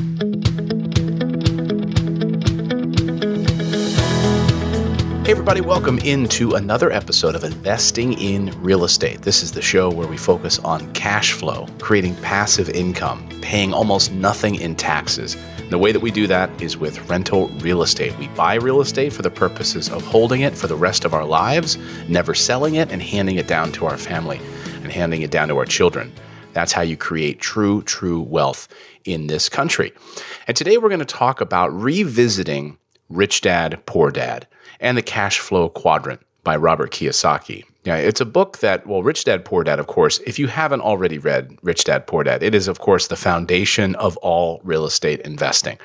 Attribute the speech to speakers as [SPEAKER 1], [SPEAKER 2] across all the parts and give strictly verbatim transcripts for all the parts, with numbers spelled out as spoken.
[SPEAKER 1] Hey everybody, welcome into another episode of Investing in Real Estate. This is the show where we focus on cash flow, creating passive income, paying almost nothing in taxes. And the way that we do that is with rental real estate. We buy real estate for the purposes of holding it for the rest of our lives, never selling it and handing it down to our family and handing it down to our children. That's how you create true, true wealth in this country. And today we're going to talk about revisiting Rich Dad, Poor Dad, and the Cash Flow Quadrant by Robert Kiyosaki. Yeah, it's a book that, well, Rich Dad, Poor Dad, of course, if you haven't already read Rich Dad, Poor Dad, it is, of course, the foundation of all real estate investing.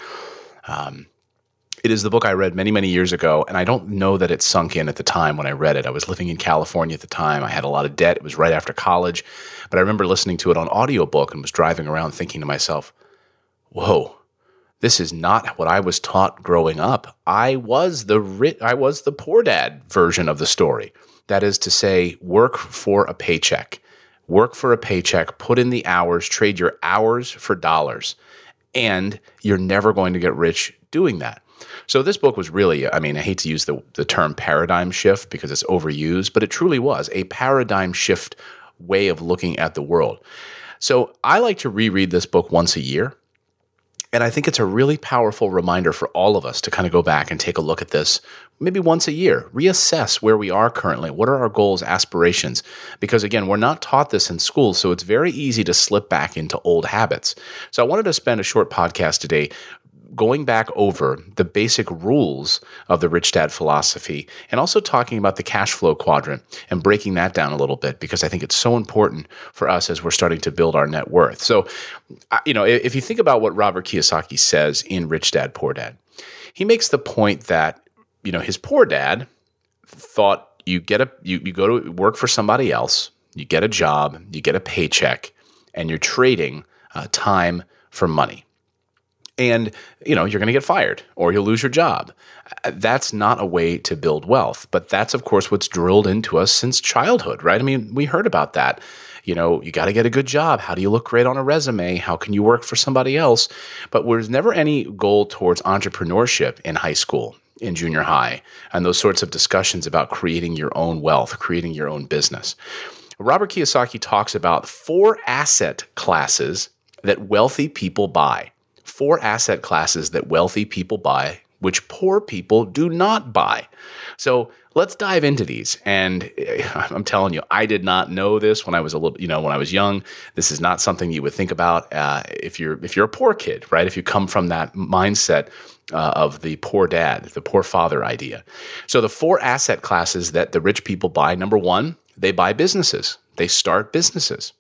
[SPEAKER 1] Um, it is the book I read many, many years ago, and I don't know that it sunk in at the time when I read it. I was living in California at the time. I had a lot of debt. It was right after college. But I remember listening to it on audiobook and was driving around thinking to myself, whoa, this is not what I was taught growing up. I was the ri- I was the poor dad version of the story. That is to say, work for a paycheck. Work for a paycheck, put in the hours, trade your hours for dollars, and you're never going to get rich doing that. So this book was really, I mean, I hate to use the, the term paradigm shift because it's overused, but it truly was a paradigm shift way of looking at the world. So I like to reread this book once a year. And I think it's a really powerful reminder for all of us to kind of go back and take a look at this maybe once a year, reassess where we are currently. What are our goals, aspirations? Because again, we're not taught this in school, so it's very easy to slip back into old habits. So I wanted to spend a short podcast today going back over the basic rules of the Rich Dad philosophy and also talking about the cash flow quadrant and breaking that down a little bit because I think it's so important for us as we're starting to build our net worth. So, you know, if you think about what Robert Kiyosaki says in Rich Dad, Poor Dad, he makes the point that, you know, his poor dad thought you get a you, you go to work for somebody else, you get a job, you get a paycheck, and you're trading uh, time for money. And, you know, you're going to get fired or you'll lose your job. That's not a way to build wealth. But that's, of course, what's drilled into us since childhood, right? I mean, we heard about that. You know, you got to get a good job. How do you look great on a resume? How can you work for somebody else? But there's never any goal towards entrepreneurship in high school, in junior high, and those sorts of discussions about creating your own wealth, creating your own business. Robert Kiyosaki talks about four asset classes that wealthy people buy. Four asset classes that wealthy people buy, which poor people do not buy. So let's dive into these. And I'm telling you, I did not know this when I was a little, you know, when I was young. This is not something you would think about uh, if you're if you're a poor kid, right? If you come from that mindset uh, of the poor dad, the poor father idea. So the four asset classes that the rich people buy. Number one, they buy businesses. They start businesses.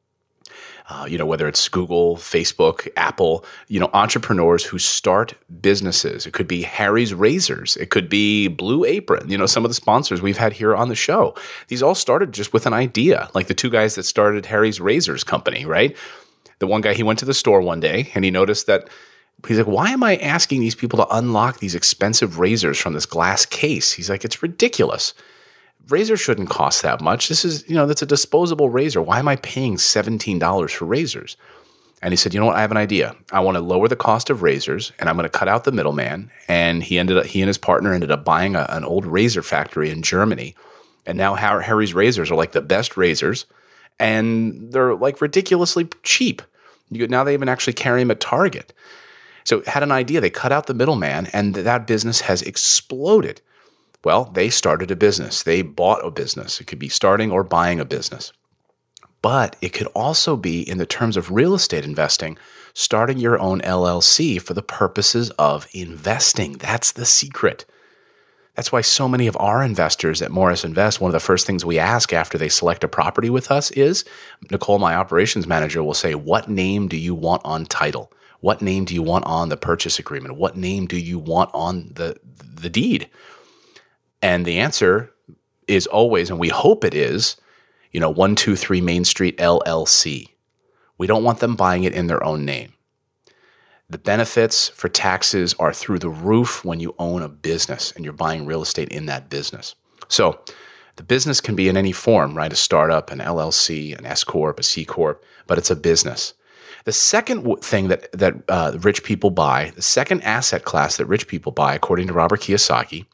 [SPEAKER 1] Uh, you know, whether it's Google, Facebook, Apple, you know, entrepreneurs who start businesses. It could be Harry's Razors. It could be Blue Apron. You know, some of the sponsors we've had here on the show. These all started just with an idea, like the two guys that started Harry's Razors company, right? The one guy, he went to the store one day and he noticed that he's like, why am I asking these people to unlock these expensive razors from this glass case? He's like, it's ridiculous. Razors shouldn't cost that much. This is, you know, that's a disposable razor. Why am I paying seventeen dollars for razors? And he said, you know what? I have an idea. I want to lower the cost of razors and I'm going to cut out the middleman. And he ended up, he and his partner ended up buying a, an old razor factory in Germany. And now Harry's Razors are like the best razors and they're like ridiculously cheap. You, now they even actually carry them at Target. So had an idea. They cut out the middleman and that business has exploded. Well, they started a business. They bought a business. It could be starting or buying a business. But it could also be, in the terms of real estate investing, starting your own L L C for the purposes of investing. That's the secret. That's why so many of our investors at Morris Invest, one of the first things we ask after they select a property with us is, Nicole, my operations manager, will say, what name do you want on title? What name do you want on the purchase agreement? What name do you want on the, the deed? And the answer is always, and we hope it is, you know, one two three Main Street L L C. We don't want them buying it in their own name. The benefits for taxes are through the roof when you own a business and you're buying real estate in that business. So the business can be in any form, right? A startup, an L L C, an S Corp, a C Corp, but it's a business. The second w- thing that that uh, rich people buy, the second asset class that rich people buy, according to Robert Kiyosaki,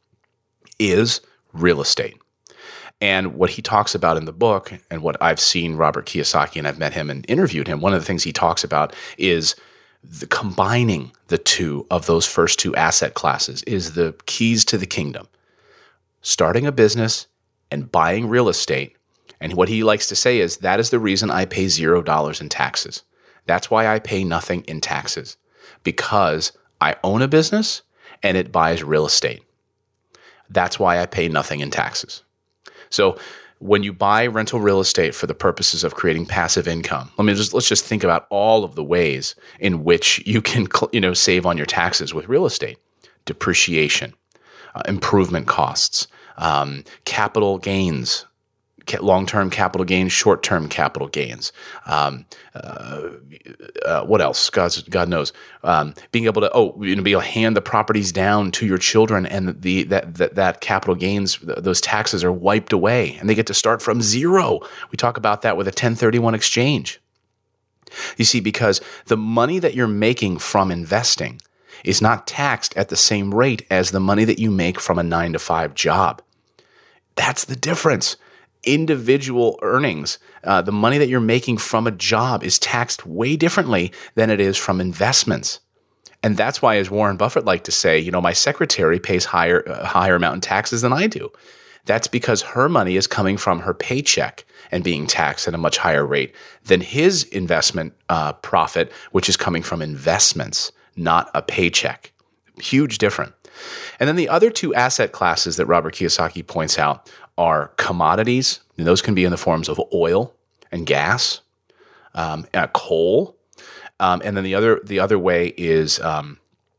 [SPEAKER 1] is real estate. And what he talks about in the book, and what I've seen Robert Kiyosaki, and I've met him and interviewed him, one of the things he talks about is the combining the two of those first two asset classes is the keys to the kingdom. Starting a business and buying real estate. And what he likes to say is that is the reason I pay zero dollars in taxes. That's why I pay nothing in taxes, because I own a business and it buys real estate. That's why I pay nothing in taxes. So when you buy rental real estate for the purposes of creating passive income, let me just let's just think about all of the ways in which you can, you know, save on your taxes with real estate: depreciation, uh, improvement costs, um, capital gains, long-term capital gains, short-term capital gains. Um, uh, uh, what else? God's, God knows. Um, being able to, oh, you know, be able to hand the properties down to your children, and the that that, that capital gains, those taxes are wiped away, and they get to start from zero. We talk about that with a ten thirty-one exchange. You see, because the money that you're making from investing is not taxed at the same rate as the money that you make from a nine to five job. That's the difference. Individual earnings, uh, the money that you're making from a job is taxed way differently than it is from investments. And that's why, as Warren Buffett liked to say, you know, my secretary pays higher, uh, higher amount in taxes than I do. That's because her money is coming from her paycheck and being taxed at a much higher rate than his investment uh, profit, which is coming from investments, not a paycheck. Huge difference. And then the other two asset classes that Robert Kiyosaki points out are commodities, and those can be in the forms of oil and gas, um, uh, coal, um, and then the other the other way is um,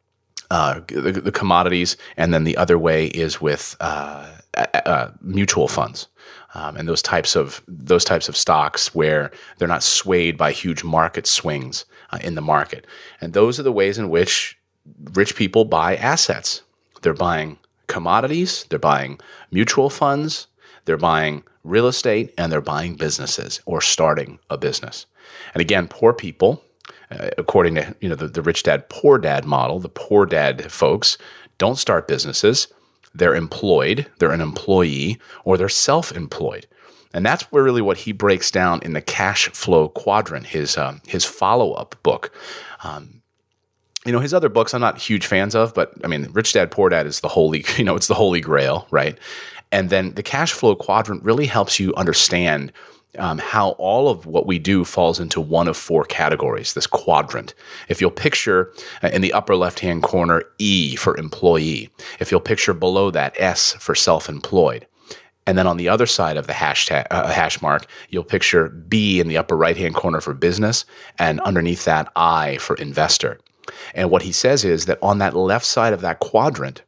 [SPEAKER 1] uh, the, the commodities, and then the other way is with uh, uh, mutual funds, um, and those types of those types of stocks where they're not swayed by huge market swings uh, in the market, and those are the ways in which rich people buy assets. They're buying commodities, they're buying mutual funds, they're buying real estate, and they're buying businesses or starting a business. And again, poor people, uh, according to you know the, the rich dad, poor dad model, the poor dad folks don't start businesses. They're employed, they're an employee, or they're self-employed. And that's where really what he breaks down in the cash flow quadrant, his um, his follow-up book. Um, You know, his other books I'm not huge fans of, but I mean, Rich Dad, Poor Dad is the holy, you know, it's the holy grail, right? And then the cash flow quadrant really helps you understand um, how all of what we do falls into one of four categories, this quadrant. If you'll picture uh, in the upper left-hand corner, E for employee. If you'll picture below that, S for self-employed. And then on the other side of the hashtag, uh, hash mark, you'll picture B in the upper right-hand corner for business, and underneath that, I for investor. And what he says is that on that left side of that quadrant,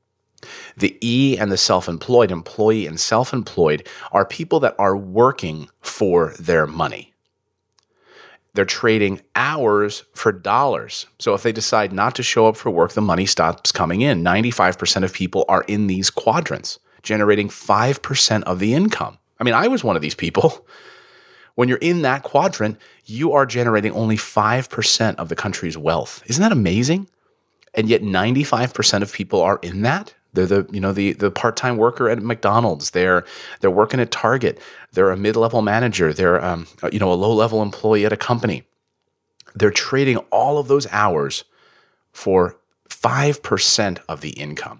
[SPEAKER 1] the E and the self-employed, employee and self-employed, are people that are working for their money. They're trading hours for dollars. So if they decide not to show up for work, the money stops coming in. ninety-five percent of people are in these quadrants, generating five percent of the income. I mean, I was one of these people. When you're in that quadrant, you are generating only five percent of the country's wealth. Isn't that amazing? And yet ninety-five percent of people are in that. They're the, you know, the, the part-time worker at McDonald's. They're, they're working at Target. They're a mid-level manager. They're, um, you know, a low-level employee at a company. They're trading all of those hours for five percent of the income.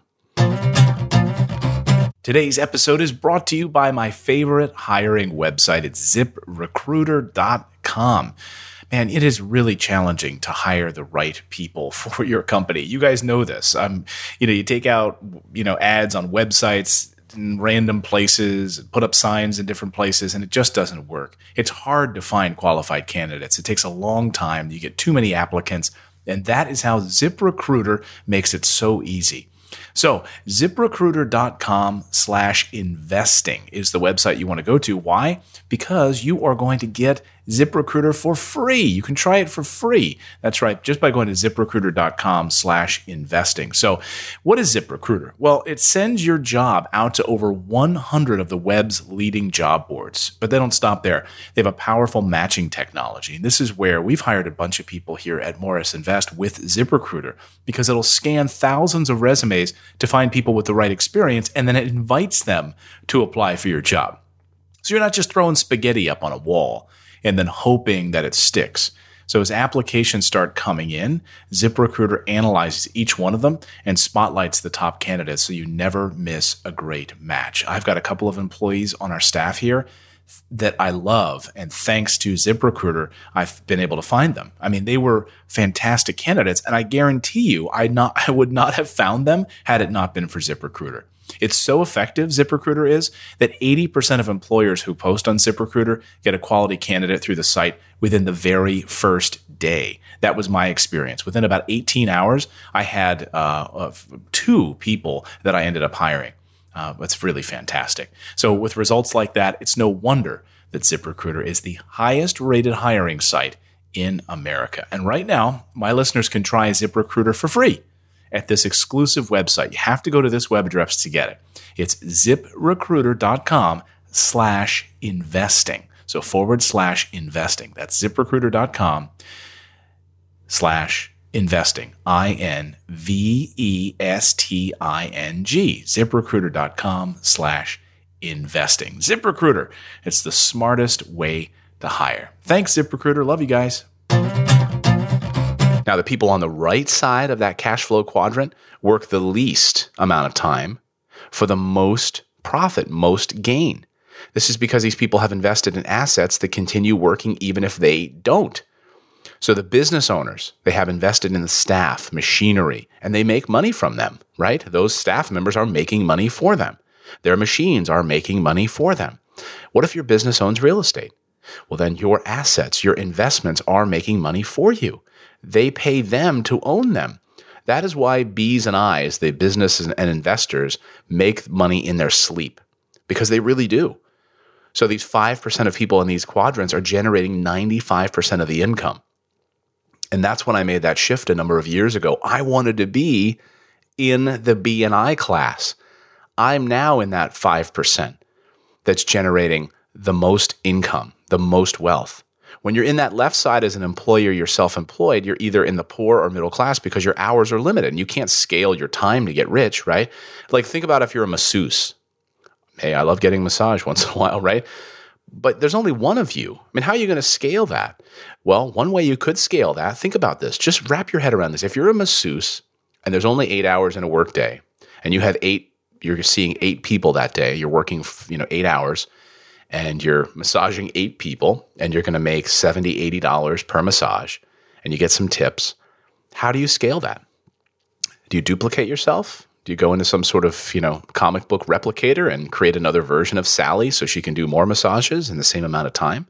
[SPEAKER 1] Today's episode is brought to you by my favorite hiring website. It's zip recruiter dot com. Man, it is really challenging to hire the right people for your company. You guys know this. Um, you know, you take out, you know, ads on websites in random places, put up signs in different places, and it just doesn't work. It's hard to find qualified candidates. It takes a long time. You get too many applicants, and that is how ZipRecruiter makes it so easy. So ZipRecruiter.com slash investing is the website you want to go to. Why? Because you are going to get ZipRecruiter for free. You can try it for free. That's right, just by going to ZipRecruiter.com slash investing. So what is ZipRecruiter? Well, it sends your job out to over one hundred of the web's leading job boards. But they don't stop there. They have a powerful matching technology. And this is where we've hired a bunch of people here at Morris Invest with ZipRecruiter, because it'll scan thousands of resumes to find people with the right experience, and then it invites them to apply for your job. So you're not just throwing spaghetti up on a wall and then hoping that it sticks. So as applications start coming in, ZipRecruiter analyzes each one of them and spotlights the top candidates so you never miss a great match. I've got a couple of employees on our staff here that I love, and thanks to ZipRecruiter, I've been able to find them. I mean, they were fantastic candidates, and I guarantee you I not I would not have found them had it not been for ZipRecruiter. It's so effective, ZipRecruiter is, that eighty percent of employers who post on ZipRecruiter get a quality candidate through the site within the very first day. That was my experience. Within about eighteen hours, I had uh, two people that I ended up hiring. Uh, it's really fantastic. So with results like that, it's no wonder that ZipRecruiter is the highest rated hiring site in America. And right now, my listeners can try ZipRecruiter for free at this exclusive website. You have to go to this web address to get it. It's ZipRecruiter.com slash investing. So forward slash investing. That's ZipRecruiter.com slash investing. I N V E S T I N G. ZipRecruiter.com slash investing. ZipRecruiter. It's the smartest way to hire. Thanks, ZipRecruiter. Love you guys. Now, the people on the right side of that cash flow quadrant work the least amount of time for the most profit, most gain. This is because these people have invested in assets that continue working even if they don't. So the business owners, they have invested in the staff, machinery, and they make money from them, right? Those staff members are making money for them. Their machines are making money for them. What if your business owns real estate? Well, then your assets, your investments are making money for you. They pay them to own them. That is why B's and I's, the businesses and investors, make money in their sleep, because they really do. So these five percent of people in these quadrants are generating ninety-five percent of the income. And that's when I made that shift a number of years ago. I wanted to be in the B and I class. I'm now in that five percent that's generating the most income, the most wealth. When you're in that left side as an employer, you're self-employed, you're either in the poor or middle class because your hours are limited and you can't scale your time to get rich, right? Like think about if you're a masseuse. Hey, I love getting massage once in a while, right? But there's only one of you. I mean, how are you going to scale that? Well, one way you could scale that, think about this. Just wrap your head around this. If you're a masseuse and there's only eight hours in a work day and you have eight, you're seeing eight people that day, you're working, you know, eight hours and you're massaging eight people and you're going to make seventy dollars, eighty dollars per massage and you get some tips. How do you scale that? Do you duplicate yourself? Do you go into some sort of, you know, comic book replicator and create another version of Sally so she can do more massages in the same amount of time?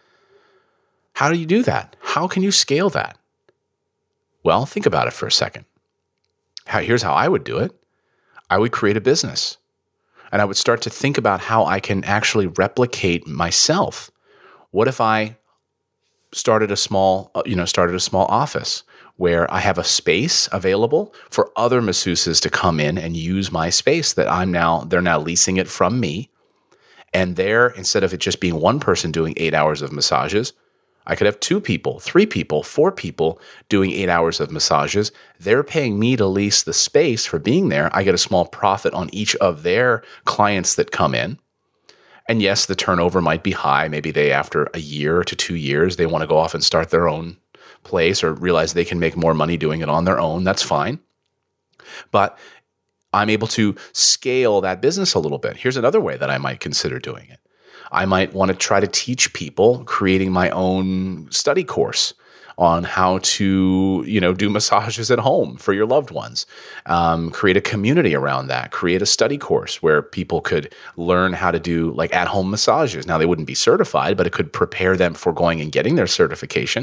[SPEAKER 1] How do you do that? How can you scale that? Well, think about it for a second. How, here's how I would do it. I would create a business and I would start to think about how I can actually replicate myself. What if I started a small, you know, started a small office where I have a space available for other masseuses to come in and use my space that I'm now, they're now leasing it from me. And there, instead of it just being one person doing eight hours of massages, I could have two people, three people, four people doing eight hours of massages. They're paying me to lease the space for being there. I get a small profit on each of their clients that come in. And yes, the turnover might be high. Maybe they, after a year to two years, they want to go off and start their own place or realize they can make more money doing it on their own. That's fine. But I'm able to scale that business a little bit. Here's another way that I might consider doing it. I might want to try to teach people, creating my own study course on how to, you know, do massages at home for your loved ones. Um, create a community around that. Create a study course where people could learn how to do like at-home massages. Now, they wouldn't be certified, but it could prepare them for going and getting their certification.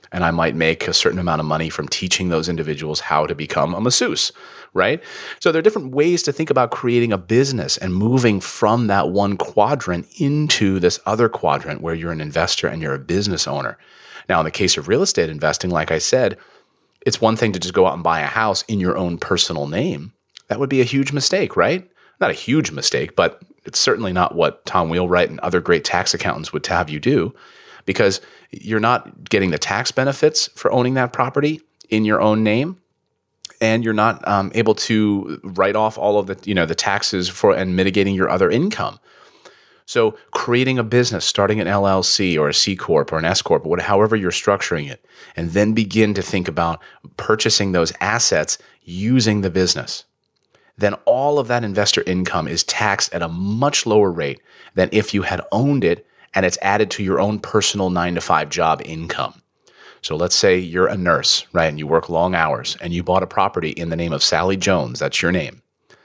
[SPEAKER 1] And I might make a certain amount of money from teaching those individuals how to become a masseuse, right? So there are different ways to think about creating a business and moving from that one quadrant into this other quadrant where you're an investor and you're a business owner. Now, in the case of real estate investing, like I said, it's one thing to just go out and buy a house in your own personal name. That would be a huge mistake, right? Not a huge mistake, but it's certainly not what Tom Wheelwright and other great tax accountants would have you do, because you're not getting the tax benefits for owning that property in your own name, and you're not um, able to write off all of the, you know, the taxes for and mitigating your other income. So creating a business, starting an L L C or a C Corp or an S Corp, or whatever, however you're structuring it, and then begin to think about purchasing those assets using the business. Then all of that investor income is taxed at a much lower rate than if you had owned it and it's added to your own personal nine to five job income. So let's say you're a nurse, right? And you work long hours and you bought a property in the name of Sally Jones. That's your name.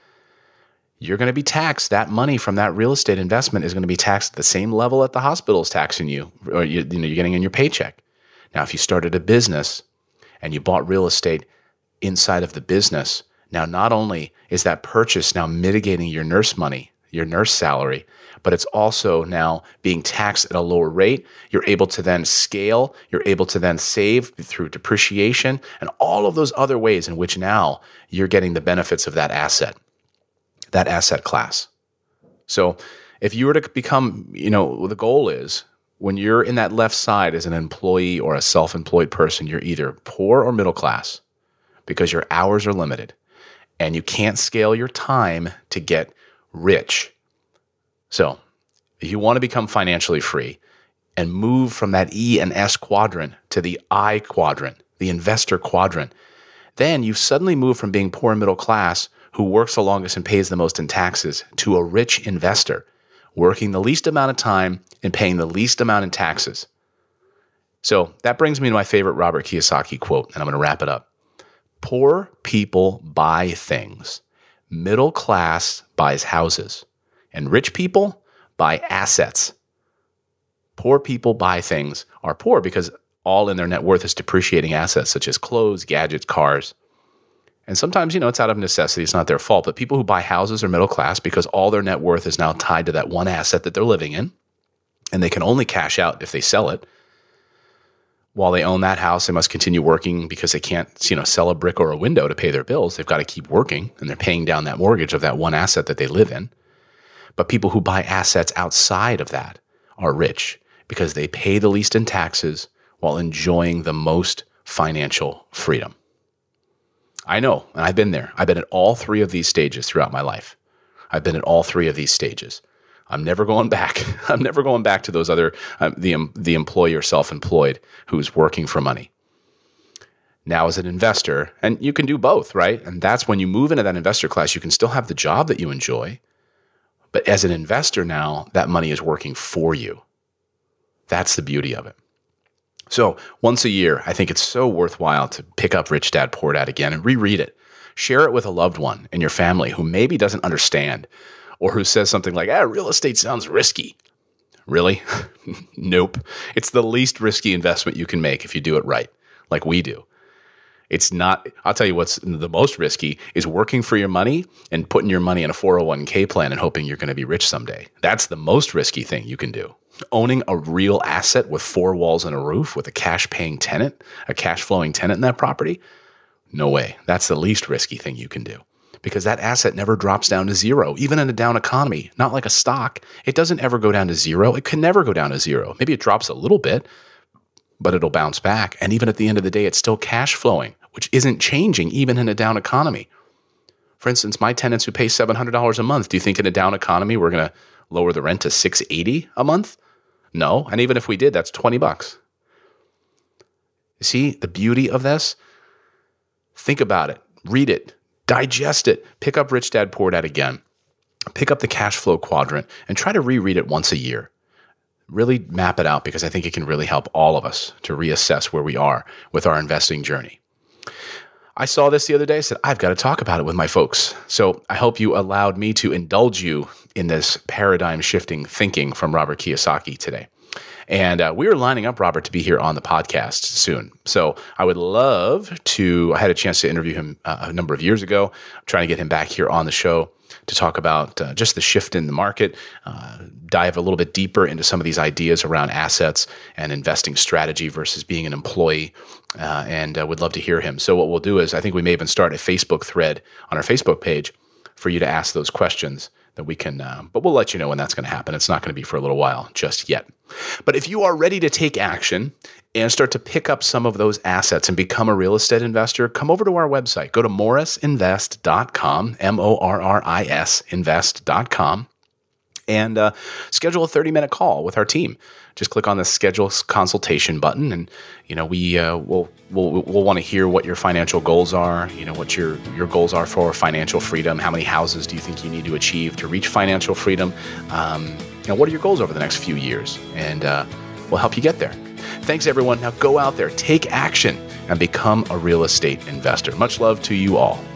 [SPEAKER 1] You're going to be taxed. That money from that real estate investment is going to be taxed at the same level that the hospital is taxing you, or you, you know, you're getting in your paycheck. Now, if you started a business and you bought real estate inside of the business, now not only is that purchase now mitigating your nurse money, your nurse salary, but it's also now being taxed at a lower rate. You're able to then scale. You're able to then save through depreciation and all of those other ways in which now you're getting the benefits of that asset, that asset class. So if you were to become, you know, the goal is when you're in that left side as an employee or a self-employed person, you're either poor or middle class because your hours are limited and you can't scale your time to get rich. So if you want to become financially free and move from that E and S quadrant to the I quadrant, the investor quadrant, then you suddenly move from being poor and middle class who works the longest and pays the most in taxes to a rich investor working the least amount of time and paying the least amount in taxes. So that brings me to my favorite Robert Kiyosaki quote, and I'm going to wrap it up. Poor people buy things. Middle class buys houses. And rich people buy assets. Poor people buy things are poor because all in their net worth is depreciating assets such as clothes, gadgets, cars. And sometimes, you know, it's out of necessity. It's not their fault. But people who buy houses are middle class because all their net worth is now tied to that one asset that they're living in. And they can only cash out if they sell it. While they own that house, they must continue working because they can't, you know, sell a brick or a window to pay their bills. They've got to keep working, and they're paying down that mortgage of that one asset that they live in. But people who buy assets outside of that are rich because they pay the least in taxes while enjoying the most financial freedom. I know, and I've been there. I've been at all three of these stages throughout my life. I've been at all three of these stages. I'm never going back. I'm never going back to those other, um, the, the employee or self-employed who's working for money. Now as an investor, and you can do both, right? And that's when you move into that investor class, you can still have the job that you enjoy. But as an investor now, that money is working for you. That's the beauty of it. So once a year, I think it's so worthwhile to pick up Rich Dad, Poor Dad again and reread it. Share it with a loved one in your family who maybe doesn't understand or who says something like, ah, real estate sounds risky. Really? Nope. It's the least risky investment you can make if you do it right, like we do. It's not, I'll tell you what's the most risky is working for your money and putting your money in a four oh one k plan and hoping you're going to be rich someday. That's the most risky thing you can do. Owning a real asset with four walls and a roof with a cash paying tenant, a cash flowing tenant in that property, no way. That's the least risky thing you can do because that asset never drops down to zero, even in a down economy, not like a stock. It doesn't ever go down to zero. It can never go down to zero. Maybe it drops a little bit, but it'll bounce back. And even at the end of the day, it's still cash flowing, which isn't changing even in a down economy. For instance, my tenants who pay seven hundred dollars a month, do you think in a down economy we're going to lower the rent to six hundred eighty dollars a month? No. And even if we did, that's twenty bucks. You see the beauty of this? Think about it. Read it. Digest it. Pick up Rich Dad, Poor Dad again. Pick up the cash flow quadrant and try to reread it once a year. Really map it out because I think it can really help all of us to reassess where we are with our investing journey. I saw this the other day. I said, I've got to talk about it with my folks. So I hope you allowed me to indulge you in this paradigm shifting thinking from Robert Kiyosaki today. And uh, we are lining up Robert to be here on the podcast soon. So I would love to, I had a chance to interview him uh, a number of years ago. I'm trying to get him back here on the show to talk about uh, just the shift in the market, uh, dive a little bit deeper into some of these ideas around assets and investing strategy versus being an employee. Uh, and uh, would love to hear him. So what we'll do is I think we may even start a Facebook thread on our Facebook page for you to ask those questions that we can, uh, but we'll let you know when that's going to happen. It's not going to be for a little while just yet. But if you are ready to take action and start to pick up some of those assets and become a real estate investor, come over to our website. Go to morris invest dot com, M O R R I S, invest dot com, and uh, schedule a thirty-minute call with our team. Just click on the schedule consultation button, and you know we uh, will we'll, we'll want to hear what your financial goals are. You know what your your goals are for financial freedom. How many houses do you think you need to achieve to reach financial freedom? Um, you know what are your goals over the next few years, and uh, we'll help you get there. Thanks, everyone. Now go out there, take action, and become a real estate investor. Much love to you all.